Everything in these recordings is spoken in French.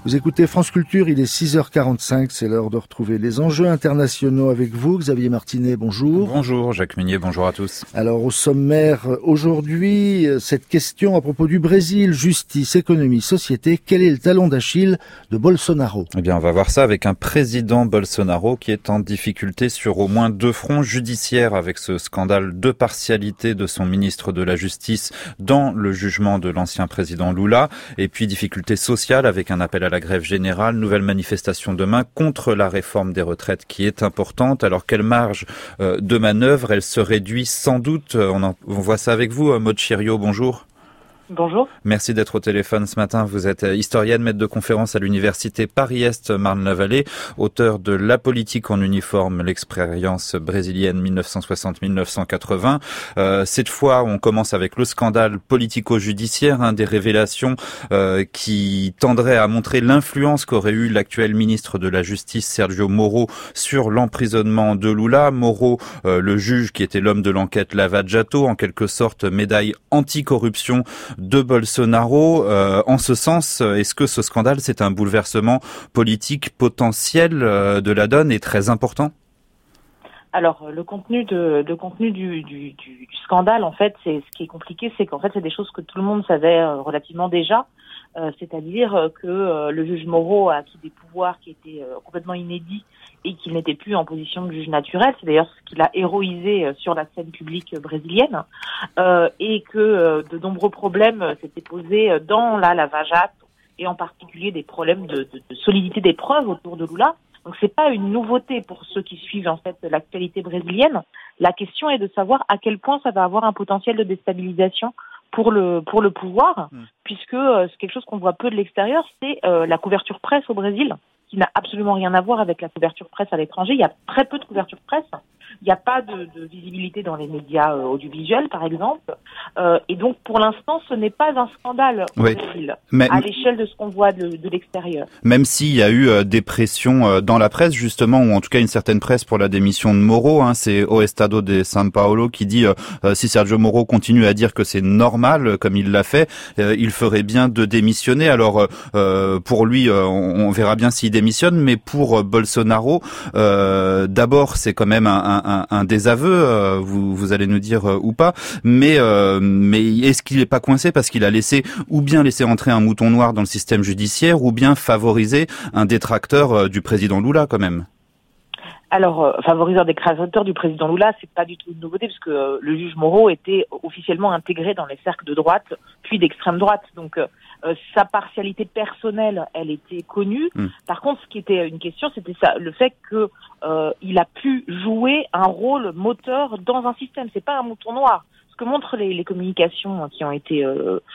Vous écoutez France Culture, il est 6h45, c'est l'heure de retrouver les enjeux internationaux avec vous. Xavier Martinet, bonjour. Bonjour Jacques Meunier, bonjour à tous. Alors au sommaire aujourd'hui, cette question à propos du Brésil, justice, économie, société, quel est le talon d'Achille de Bolsonaro ? Eh bien on va voir ça avec un président Bolsonaro qui est en difficulté sur au moins 2 fronts judiciaires avec ce scandale de partialité de son ministre de la Justice dans le jugement de l'ancien président Lula, et puis difficulté sociale avec un appel à la grève générale, nouvelle manifestation demain contre la réforme des retraites qui est importante. Alors quelle marge de manœuvre? Elle se réduit sans doute. On voit ça avec vous, Maud Chirio, bonjour. Bonjour. Merci d'être au téléphone ce matin. Vous êtes historienne, maître de conférence à l'université Paris-Est Marne-la-Vallée, auteur de La politique en uniforme, l'expérience brésilienne 1960-1980. Cette fois, on commence avec le scandale politico-judiciaire, des révélations qui tendraient à montrer l'influence qu'aurait eu l'actuel ministre de la Justice, Sergio Moro, sur l'emprisonnement de Lula. Moro, le juge qui était l'homme de l'enquête Lava Jato, en quelque sorte médaille anticorruption de Bolsonaro. En ce sens, est-ce que ce scandale, c'est un bouleversement politique potentiel de la donne et très important? Alors, le contenu du scandale, en fait, c'est ce qui est compliqué, c'est qu'en fait, c'est des choses que tout le monde savait relativement déjà. C'est-à-dire que le juge Moro a acquis des pouvoirs qui étaient complètement inédits et qu'il n'était plus en position de juge naturel. C'est d'ailleurs ce qu'il a héroïsé sur la scène publique brésilienne, et que de nombreux problèmes s'étaient posés dans la Lava Jato, et en particulier des problèmes de solidité des preuves autour de Lula. Donc c'est pas une nouveauté pour ceux qui suivent en fait l'actualité brésilienne. La question est de savoir à quel point ça va avoir un potentiel de déstabilisation pour le pouvoir, puisque c'est quelque chose qu'on voit peu de l'extérieur, c'est la couverture presse au Brésil, qui n'a absolument rien à voir avec la couverture presse à l'étranger. Il y a très peu de couverture presse. Il n'y a pas de visibilité dans les médias audiovisuels, par exemple. Et donc, pour l'instant, ce n'est pas un scandale au Brésil, à l'échelle de ce qu'on voit de l'extérieur. Même s'il y a eu des pressions dans la presse, justement, ou en tout cas une certaine presse pour la démission de Moro, c'est O Estado de São Paulo qui dit si Sergio Moro continue à dire que c'est normal, comme il l'a fait, il ferait bien de démissionner. Alors, pour lui, on verra bien s'il démissionne, mais pour Bolsonaro, d'abord, c'est quand même un désaveu, vous allez nous dire ou pas, mais est-ce qu'il n'est pas coincé parce qu'il a ou bien laissé entrer un mouton noir dans le système judiciaire, ou bien favoriser un détracteur du président Lula quand même? Alors, favoriser un détracteur du président Lula, c'est pas du tout une nouveauté, parce que le juge Moro était officiellement intégré dans les cercles de droite, puis d'extrême droite. Donc, sa partialité personnelle, elle était connue. Par contre, ce qui était une question, c'était ça, le fait que il a pu jouer un rôle moteur dans un système. C'est pas un mouton noir. Ce que montrent les communications qui ont été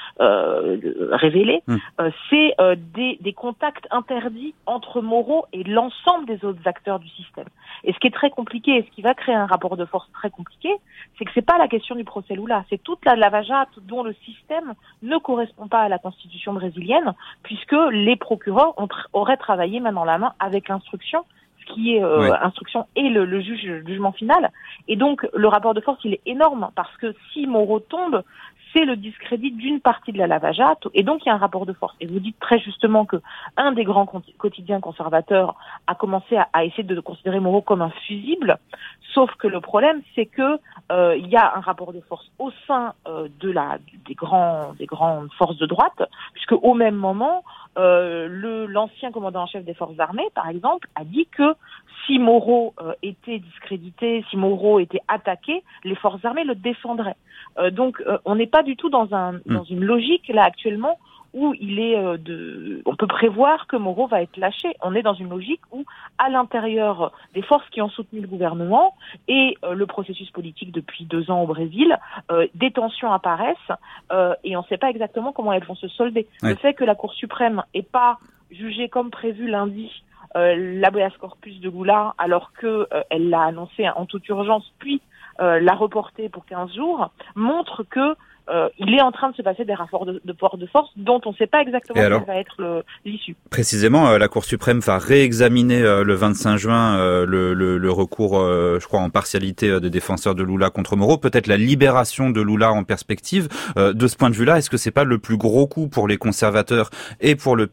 révélées, c'est des contacts interdits entre Moro et l'ensemble des autres acteurs du système. Et ce qui est très compliqué, et ce qui va créer un rapport de force très compliqué, c'est que c'est pas la question du procès Lula, c'est toute la Lava Jato dont le système ne correspond pas à la constitution brésilienne, puisque les procureurs auraient travaillé main dans la main avec l'instruction, qui est instruction et le jugement final. Et donc, le rapport de force, il est énorme, parce que si Moro tombe, c'est le discrédit d'une partie de la Lava Jato, et donc il y a un rapport de force. Et vous dites très justement que un des grands quotidiens conservateurs a commencé à essayer de considérer Moro comme un fusible, sauf que le problème, c'est que il y a un rapport de force au sein des grandes forces de droite, puisque au même moment, l'ancien commandant en chef des forces armées, par exemple, a dit que si Moro était discrédité, si Moro était attaqué, les forces armées le défendraient. Donc, on n'est pas du tout dans une logique là actuellement où on peut prévoir que Moro va être lâché. On est dans une logique où, à l'intérieur des forces qui ont soutenu le gouvernement et le processus politique depuis 2 ans au Brésil, des tensions apparaissent et on ne sait pas exactement comment elles vont se solder. Le fait que la Cour suprême n'ait pas jugé comme prévu lundi l'habeas corpus de Lula, alors que elle l'a annoncé en toute urgence, puis l'a reporté pour 15 jours, montre que il est en train de se passer des rapports de force dont on ne sait pas exactement quelle va être l'issue. Précisément, la Cour suprême va réexaminer le 25 juin le recours, je crois, en partialité des défenseurs de Lula contre Moro. Peut-être la libération de Lula en perspective. De ce point de vue-là, est-ce que c'est pas le plus gros coup pour les conservateurs et pour le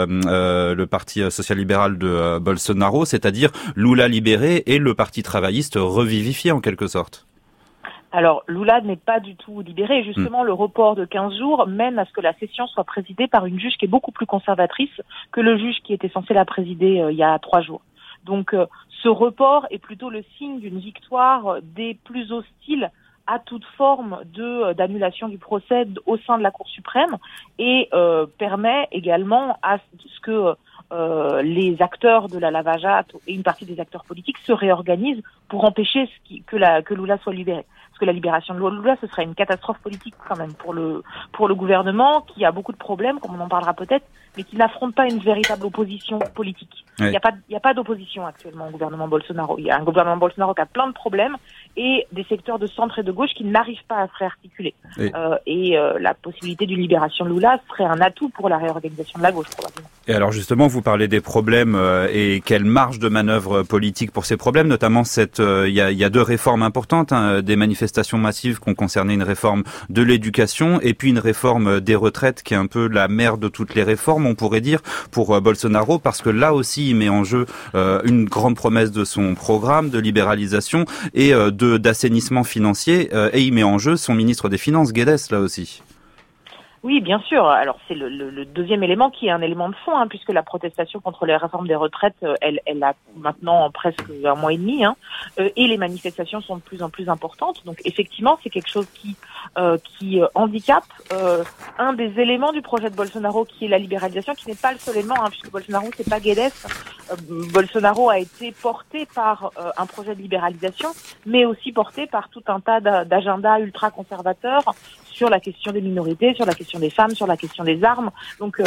parti social-libéral de Bolsonaro, c'est-à-dire Lula libéré et le parti travailliste revivifié en quelque sorte? Alors, Lula n'est pas du tout libéré. Justement, le report de 15 jours mène à ce que la session soit présidée par une juge qui est beaucoup plus conservatrice que le juge qui était censé la présider il y a 3 jours. Donc, ce report est plutôt le signe d'une victoire des plus hostiles à toute forme d'annulation du procès au sein de la Cour suprême et permet également à ce que les acteurs de la Lava-Jato et une partie des acteurs politiques se réorganisent pour empêcher que Lula soit libéré. Parce que la libération de Lula, ce serait une catastrophe politique quand même pour le gouvernement qui a beaucoup de problèmes, comme on en parlera peut-être, mais qui n'affronte pas une véritable opposition politique. Oui. Il y a pas d'opposition actuellement au gouvernement Bolsonaro. Il y a un gouvernement Bolsonaro qui a plein de problèmes et des secteurs de centre et de gauche qui n'arrivent pas à se réarticuler. Oui. La possibilité d'une libération de Lula serait un atout pour la réorganisation de la gauche, probablement. Et alors justement, vous parlez des problèmes et quelle marge de manœuvre politique pour ces problèmes, notamment il y a 2 réformes importantes, des manifestations massives qui ont concerné une réforme de l'éducation et puis une réforme des retraites qui est un peu la mère de toutes les réformes, on pourrait dire, pour Bolsonaro, parce que là aussi il met en jeu une grande promesse de son programme de libéralisation et d'assainissement financier et il met en jeu son ministre des Finances, Guedes, là aussi. Oui, bien sûr. Alors c'est le deuxième élément qui est un élément de fond, puisque la protestation contre les réformes des retraites, elle a maintenant presque 1 mois et demi, et les manifestations sont de plus en plus importantes. Donc effectivement, c'est quelque chose qui handicape un des éléments du projet de Bolsonaro, qui est la libéralisation, qui n'est pas le seul élément, puisque Bolsonaro c'est pas Guedes. Bolsonaro a été porté par un projet de libéralisation, mais aussi porté par tout un tas d'agendas ultra-conservateurs sur la question des minorités, sur la question des femmes, sur la question des armes. Donc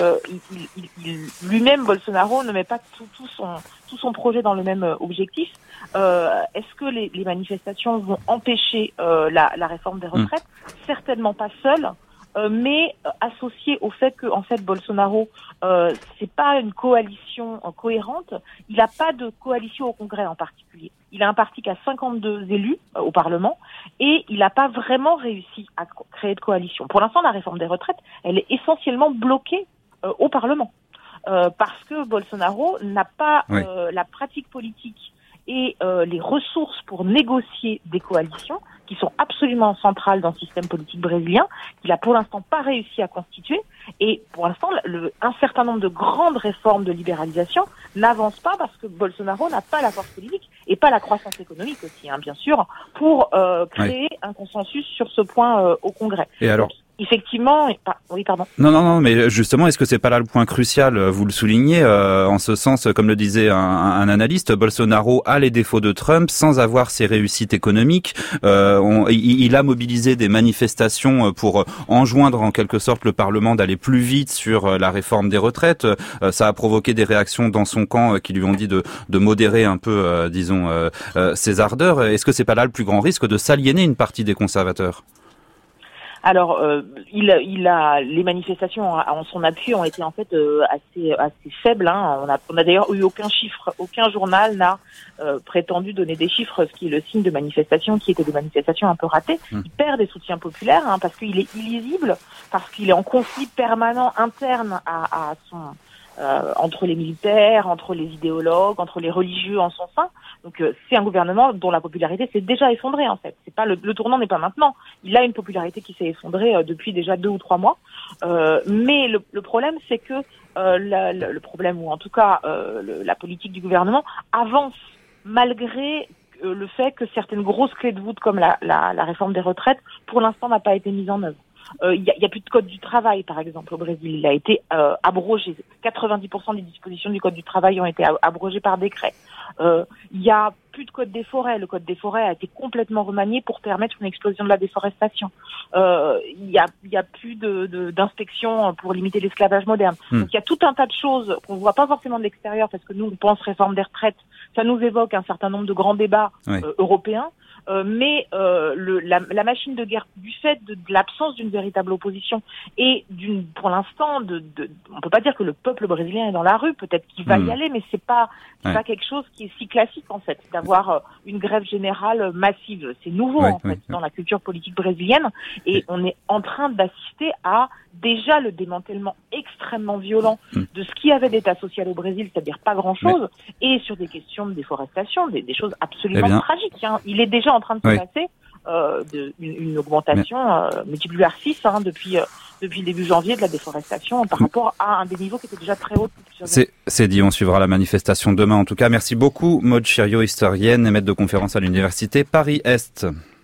lui-même, Bolsonaro, ne met pas tout son projet dans le même objectif. Est-ce que les manifestations vont empêcher la réforme des retraites? Certainement pas seul. Mais associé au fait que en fait Bolsonaro c'est pas une coalition cohérente, il n'a pas de coalition au Congrès en particulier. Il a un parti qui a 52 élus au Parlement et il n'a pas vraiment réussi à créer de coalition. Pour l'instant, la réforme des retraites, elle est essentiellement bloquée au Parlement parce que Bolsonaro n'a pas la pratique politique et les ressources pour négocier des coalitions qui sont absolument centrales dans le système politique brésilien, qu'il a pour l'instant pas réussi à constituer. Et pour l'instant, un certain nombre de grandes réformes de libéralisation n'avancent pas parce que Bolsonaro n'a pas la force politique et pas la croissance économique aussi, bien sûr, pour créer un consensus sur ce point au Congrès. Et alors effectivement, oui, pardon. Non, mais justement, est-ce que c'est pas là le point crucial? Vous le soulignez, en ce sens, comme le disait un analyste, Bolsonaro a les défauts de Trump sans avoir ses réussites économiques. Il a mobilisé des manifestations pour enjoindre en quelque sorte le Parlement d'aller plus vite sur la réforme des retraites. Ça a provoqué des réactions dans son camp qui lui ont dit de modérer un peu, ses ardeurs. Est-ce que c'est pas là le plus grand risque de s'aliéner une partie des conservateurs? Alors, les manifestations en son appui ont été en fait assez faibles. On a d'ailleurs eu aucun chiffre, aucun journal n'a prétendu donner des chiffres, ce qui est le signe de manifestations qui étaient des manifestations un peu ratées. Il perd des soutiens populaires parce qu'il est illisible, parce qu'il est en conflit permanent interne à son entre les militaires, entre les idéologues, entre les religieux en son sein. Donc c'est un gouvernement dont la popularité s'est déjà effondrée en fait. C'est pas le tournant n'est pas maintenant. Il a une popularité qui s'est effondrée depuis déjà 2 ou 3 mois. Mais le problème c'est que le problème ou en tout cas la politique du gouvernement avance malgré le fait que certaines grosses clés de voûte comme la réforme des retraites pour l'instant n'a pas été mise en œuvre. Il y a plus de code du travail, par exemple, au Brésil. Il a été abrogé. 90% des dispositions du code du travail ont été abrogées par décret. Il y a plus de code des forêts. Le code des forêts a été complètement remanié pour permettre une explosion de la déforestation. Il y a plus d'inspections pour limiter l'esclavage moderne. Donc il y a tout un tas de choses qu'on voit pas forcément de l'extérieur parce que nous on pense réforme des retraites. Ça nous évoque un certain nombre de grands débats européens. mais la machine de guerre, du fait de l'absence d'une véritable opposition et pour l'instant, on peut pas dire que le peuple brésilien est dans la rue. Peut-être qu'il va y aller, mais c'est pas quelque chose qui est si classique en fait, d'avoir une grève générale massive. C'est nouveau dans la culture politique brésilienne, et on est en train d'assister à déjà le démantèlement extrêmement violent de ce qu'il y avait d'État social au Brésil, c'est-à-dire pas grand-chose, et sur des questions de déforestation, des choses absolument tragiques. Il est déjà en train de se passer une augmentation multipliée par 6 depuis le début janvier de la déforestation par rapport à un des niveaux qui était déjà très haut. C'est dit, on suivra la manifestation demain en tout cas. Merci beaucoup Maud Chirio, historienne et maître de conférence à l'université Paris-Est.